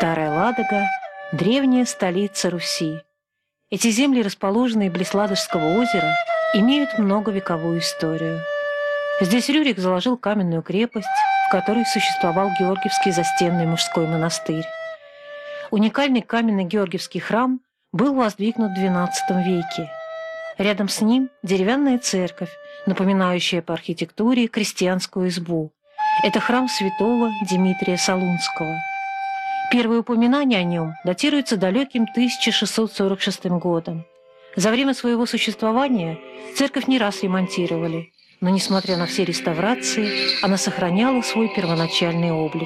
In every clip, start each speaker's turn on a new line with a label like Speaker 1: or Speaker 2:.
Speaker 1: Старая Ладога – древняя столица Руси. Эти земли, расположенные близ Ладожского озера, имеют многовековую историю. Здесь Рюрик заложил каменную крепость, в которой существовал Георгиевский застенный мужской монастырь. Уникальный каменный Георгиевский храм был воздвигнут в XII веке. Рядом с ним деревянная церковь, напоминающая по архитектуре крестьянскую избу. Это храм святого Димитрия Солунского. Первые упоминания о нем датируются далеким 1646 годом. За время своего существования церковь не раз ремонтировали, но, несмотря на все реставрации, она сохраняла свой первоначальный облик.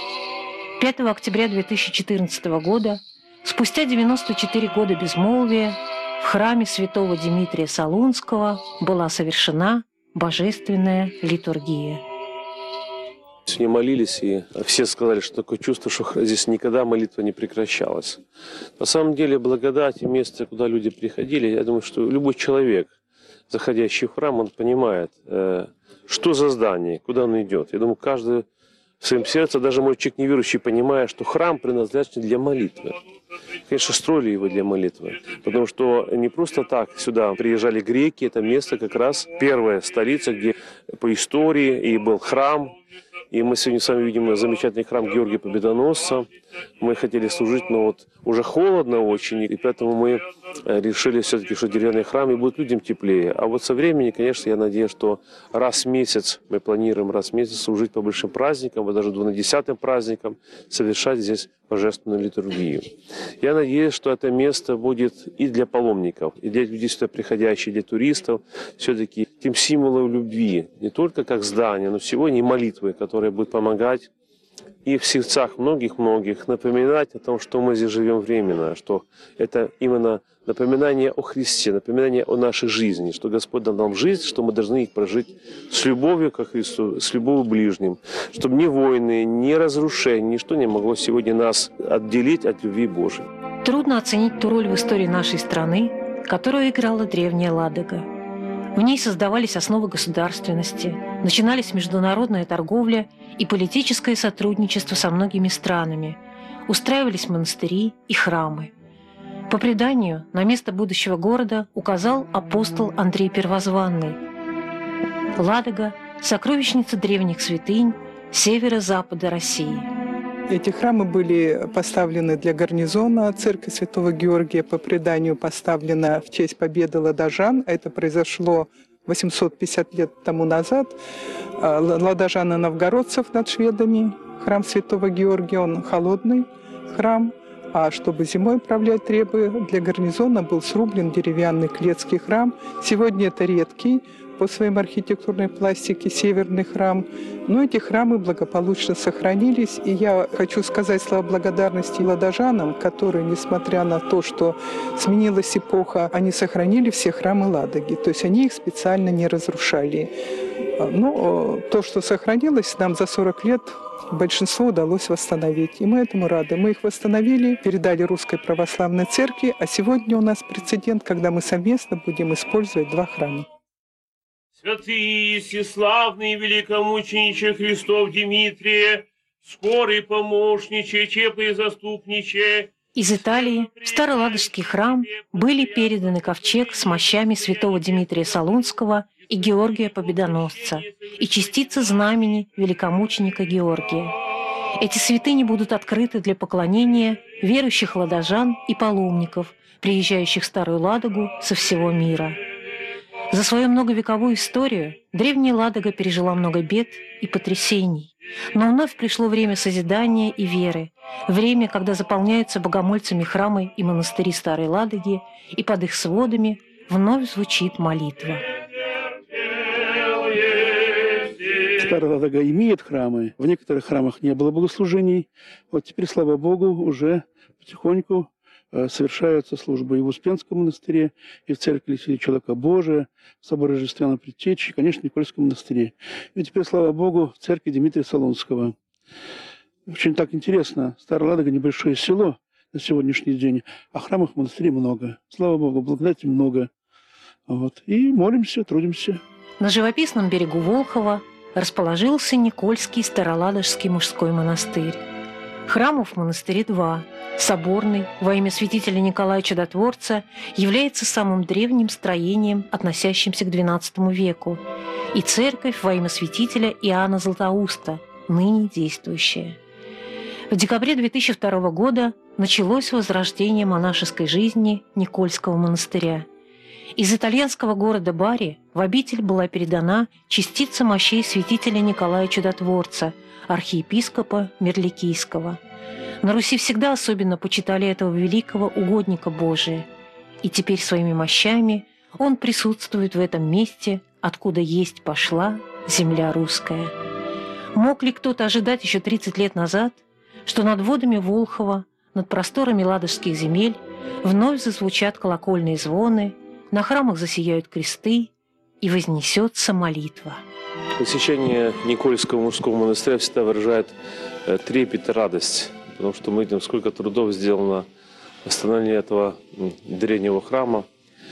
Speaker 1: 5 октября 2014 года, спустя 94 года безмолвия, в храме святого Димитрия Солунского была совершена божественная литургия.
Speaker 2: Сегодня молились, и все сказали, что такое чувство, что здесь никогда молитва не прекращалась. На самом деле, благодать и место, куда люди приходили, я думаю, что любой человек, заходящий в храм, он понимает, что за здание, куда он идет. Я думаю, каждый в своем сердце, даже мой человек неверующий, понимая, что храм предназначен для молитвы. Конечно, строили его для молитвы, потому что не просто так сюда приезжали греки, это место как раз первая столица, где по истории и был храм. И мы сегодня с вами видим замечательный храм Георгия Победоносца. Мы хотели служить, но вот уже холодно очень, и поэтому мы решили все-таки, что деревянный храм, и будет людям теплее. А вот со временем, конечно, я надеюсь, что раз в месяц, мы планируем раз в месяц служить по большим праздникам, вот даже 12-м праздникам, совершать здесь божественную литургию. Я надеюсь, что это место будет и для паломников, и для людей сюда приходящих, для туристов, все-таки тем символом любви, не только как здание, но сегодня и молитвы, которые будут помогать и в сердцах многих-многих напоминать о том, что мы здесь живем временно, что это именно напоминание о Христе, напоминание о нашей жизни, что Господь дал нам жизнь, что мы должны их прожить с любовью ко Христу, с любовью к ближним, чтобы ни войны, ни разрушения, ничто не могло сегодня нас отделить от любви Божией.
Speaker 1: Трудно оценить ту роль в истории нашей страны, которую играла древняя Ладога. В ней создавались основы государственности, начинались международная торговля и политическое сотрудничество со многими странами, устраивались монастыри и храмы. По преданию, на место будущего города указал апостол Андрей Первозванный. Ладога – сокровищница древних святынь северо-запада России.
Speaker 3: Эти храмы были поставлены для гарнизона. Церковь Святого Георгия, по преданию, поставлена в честь победы ладожан. Это произошло 850 лет тому назад. Ладожан-новгородцев над шведами. Храм Святого Георгия, он холодный храм. А чтобы зимой управлять требы, для гарнизона был срублен деревянный клетский храм. Сегодня это редкий по своей архитектурной пластике северный храм. Но эти храмы благополучно сохранились. И я хочу сказать слова благодарности ладожанам, которые, несмотря на то, что сменилась эпоха, они сохранили все храмы Ладоги. То есть они их специально не разрушали. Но то, что сохранилось, нам за 40 лет большинство удалось восстановить. И мы этому рады. Мы их восстановили, передали Русской Православной Церкви. А сегодня у нас прецедент, когда мы совместно будем использовать два храма.
Speaker 4: Святые и всеславные великомучениче Христов Димитрие, скорый помощниче, чепый заступниче.
Speaker 1: Из Италии в Староладожский храм были переданы ковчег с мощами святого Димитрия Солунского и Георгия Победоносца и частицы знамени великомученика Георгия. Эти святыни будут открыты для поклонения верующих ладожан и паломников, приезжающих в Старую Ладогу со всего мира. За свою многовековую историю древняя Ладога пережила много бед и потрясений. Но вновь пришло время созидания и веры, время, когда заполняются богомольцами храмы и монастыри Старой Ладоги, и под их сводами вновь звучит молитва.
Speaker 5: Старая Ладога имеет храмы. В некоторых храмах не было богослужений. Вот теперь, слава Богу, уже потихоньку совершаются службы и в Успенском монастыре, и в церкви Человека Божия, в соборе Рождественного Предтечи, и, конечно, в Никольском монастыре. И теперь, слава Богу, в церкви Дмитрия Солунского. Очень так интересно. Старая Ладога – небольшое село на сегодняшний день, а храмов монастырей много. Слава Богу, благодати много. Вот. И молимся, трудимся.
Speaker 1: На живописном берегу Волхова расположился Никольский Староладожский мужской монастырь. Храмов в монастыре два. Соборный во имя святителя Николая Чудотворца является самым древним строением, относящимся к XII веку, и церковь во имя святителя Иоанна Златоуста, ныне действующая. В декабре 2002 года началось возрождение монашеской жизни Никольского монастыря. Из итальянского города Бари в обитель была передана частица мощей святителя Николая Чудотворца, архиепископа Мерликийского. На Руси всегда особенно почитали этого великого угодника Божия, и теперь своими мощами он присутствует в этом месте, откуда есть пошла земля русская. Мог ли кто-то ожидать еще 30 лет назад, что над водами Волхова, над просторами ладожских земель вновь зазвучат колокольные звоны, на храмах засияют кресты и вознесется молитва?
Speaker 2: Посещение Никольского мужского монастыря всегда выражает трепет и радость, потому что мы видим, сколько трудов сделано восстановление этого древнего храма.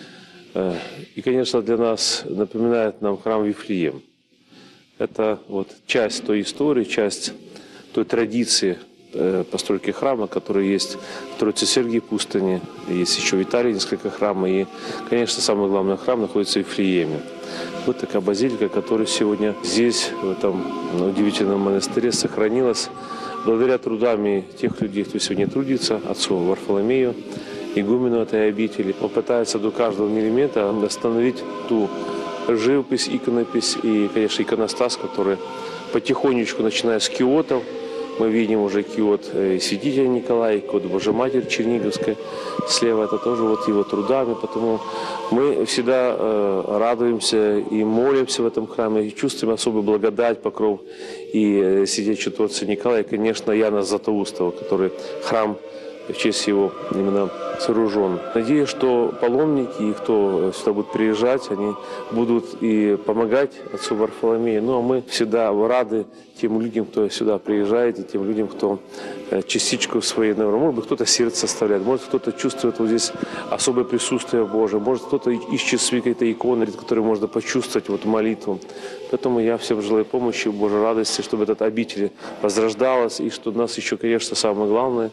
Speaker 2: И, конечно, для нас напоминает нам храм Вифлеем. Это вот часть той истории, часть той традиции постройки храма, который есть в Троице-Сергией пустыне, есть еще в Италии несколько храмов, и, конечно, самый главный храм находится в Вифлееме. Вот такая базилика, которая сегодня здесь, в этом удивительном монастыре, сохранилась благодаря трудами тех людей, кто сегодня трудится, отцу Варфоломею, игумену этой обители. Он пытается до каждого миллиметра восстановить ту живопись, иконопись и, конечно, иконостас, который потихонечку, начиная с киотов, мы видим уже киот святителя Николая, киот Божьей Черниговской. Слева это тоже вот его трудами. Потому мы всегда радуемся и молимся в этом храме, и чувствуем особую благодать, покров и святителя Чудотворца Николая, и, конечно, Иоанна Златоустова, который храм в честь его именно сооружен. Надеюсь, что паломники и кто сюда будет приезжать, они будут и помогать отцу Варфоломею. Ну, а мы всегда рады тем людям, кто сюда приезжает, и тем людям, кто частичку своей, наверное, может быть, кто-то сердце оставляет, может, кто-то чувствует вот здесь особое присутствие Божие, может, кто-то ищет свои какие-то иконы, которые можно почувствовать, вот молитву. Поэтому я всем желаю помощи, Божьей радости, чтобы этот обитель возрождалась, и что у нас еще, конечно, самое главное,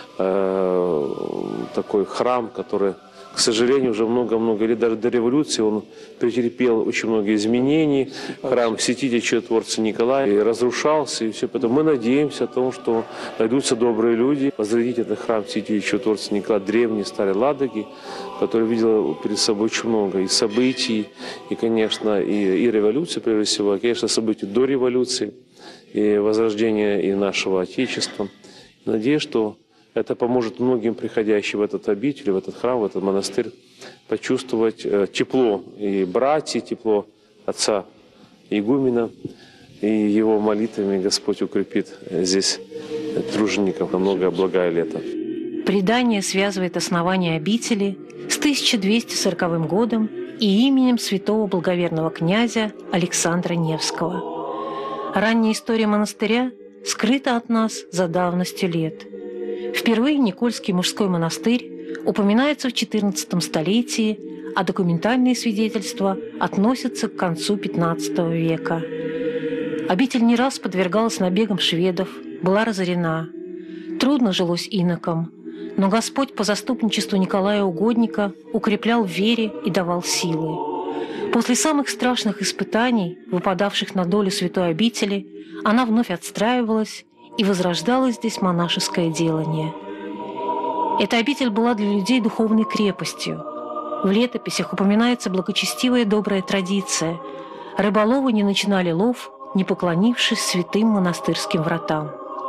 Speaker 2: такой храм, который, к сожалению, уже много-много лет, даже до революции, он претерпел очень много изменений. Храм святителя Чудотворца Николая и разрушался, и все. Поэтому мы надеемся о том, что найдутся добрые люди, возродить этот храм святителя Чудотворца Николая, древний старой Ладоги, который видел перед собой очень много и событий, и, конечно, и революции, прежде всего, и, конечно, событий до революции, и возрождения и нашего Отечества. Надеюсь, что это поможет многим приходящим в этот обитель, в этот храм, в этот монастырь почувствовать тепло и братьев, тепло отца игумена, и его молитвами Господь укрепит здесь тружеников на многое благое лето.
Speaker 1: Предание связывает основание обители с 1240 годом и именем святого благоверного князя Александра Невского. Ранняя история монастыря скрыта от нас за давностью лет. Впервые Никольский мужской монастырь упоминается в XIV столетии, а документальные свидетельства относятся к концу XV века. Обитель не раз подвергалась набегам шведов, была разорена. Трудно жилось инокам, но Господь по заступничеству Николая Угодника укреплял в вере и давал силы. После самых страшных испытаний, выпадавших на долю святой обители, она вновь отстраивалась, и возрождалось здесь монашеское делание. Эта обитель была для людей духовной крепостью. В летописях упоминается благочестивая добрая традиция. Рыболовы не начинали лов, не поклонившись святым монастырским вратам.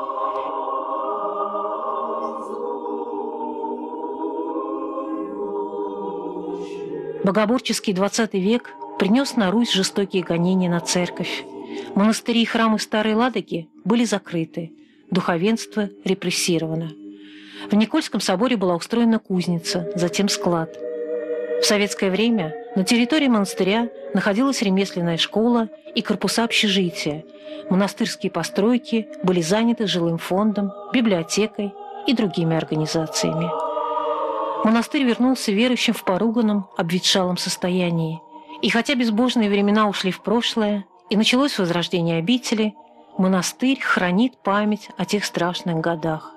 Speaker 1: Богоборческий XX век принес на Русь жестокие гонения на церковь. Монастыри и храмы Старой Ладоги были закрыты, духовенство репрессировано. В Никольском соборе была устроена кузница, затем склад. В советское время на территории монастыря находилась ремесленная школа и корпуса общежития. Монастырские постройки были заняты жилым фондом, библиотекой и другими организациями. Монастырь вернулся верующим в поруганном, обветшалом состоянии. И хотя безбожные времена ушли в прошлое, и началось возрождение обители, монастырь хранит память о тех страшных годах.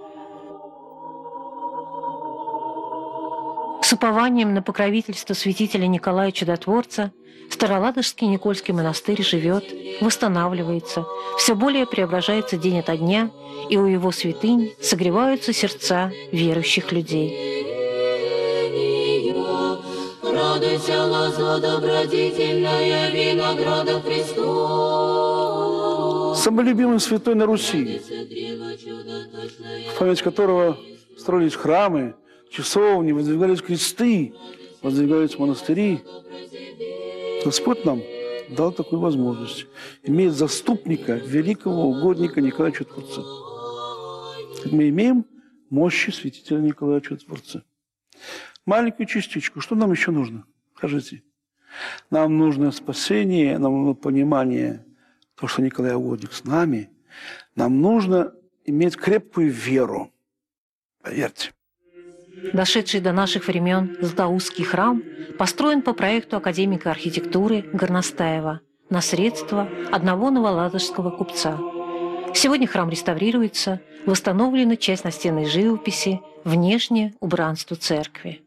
Speaker 1: С упованием на покровительство святителя Николая Чудотворца Староладожский Никольский монастырь живет, восстанавливается, все более преображается день ото дня, и у его святынь согреваются сердца верующих людей.
Speaker 6: Радуйся, лоза добродетельная, винограда Христос.
Speaker 5: Самый любимый святой на Руси, в память которого строились храмы, часовни, воздвигались кресты, воздвигались монастыри. Господь нам дал такую возможность. Иметь заступника, великого угодника Николая Чудотворца. Мы имеем мощи святителя Николая Чудотворца. Маленькую частичку. Что нам еще нужно? Скажите. Нам нужно спасение, нам нужно понимание того, что Николай угодник с нами. Нам нужно иметь крепкую веру. Поверьте.
Speaker 1: Дошедший до наших времен Златоустский храм построен по проекту академика архитектуры Горностаева на средства одного новоладожского купца. Сегодня храм реставрируется, восстановлена часть настенной живописи, внешнее убранство церкви.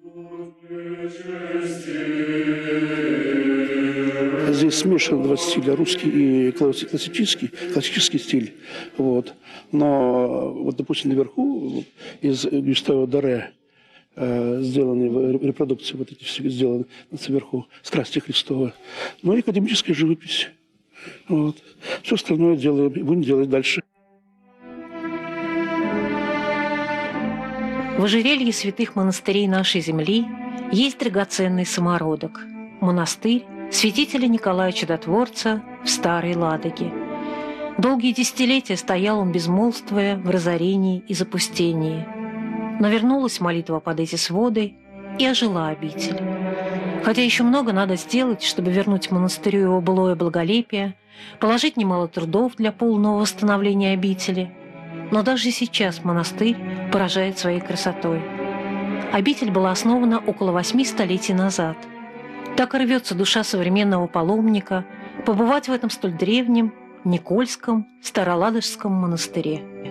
Speaker 5: Здесь смешан два стиля, русский и классический стиль. Вот. Но, вот, допустим, наверху из Гюстава Доре сделаны репродукции, вот эти все сделаны сверху, страсти Христовы. Ну и академическая живопись. Вот. Все остальное делаем и будем делать дальше.
Speaker 1: В ожерелье святых монастырей нашей земли есть драгоценный самородок – монастырь святителя Николая Чудотворца в Старой Ладоге. Долгие десятилетия стоял он, безмолвствуя, в разорении и запустении. Но вернулась молитва под эти своды, и ожила обитель. Хотя еще много надо сделать, чтобы вернуть монастырю его былое благолепие, положить немало трудов для полного восстановления обители. Но даже сейчас монастырь поражает своей красотой. Обитель была основана около 8 столетий назад. Так и рвется душа современного паломника побывать в этом столь древнем Никольском Староладожском монастыре.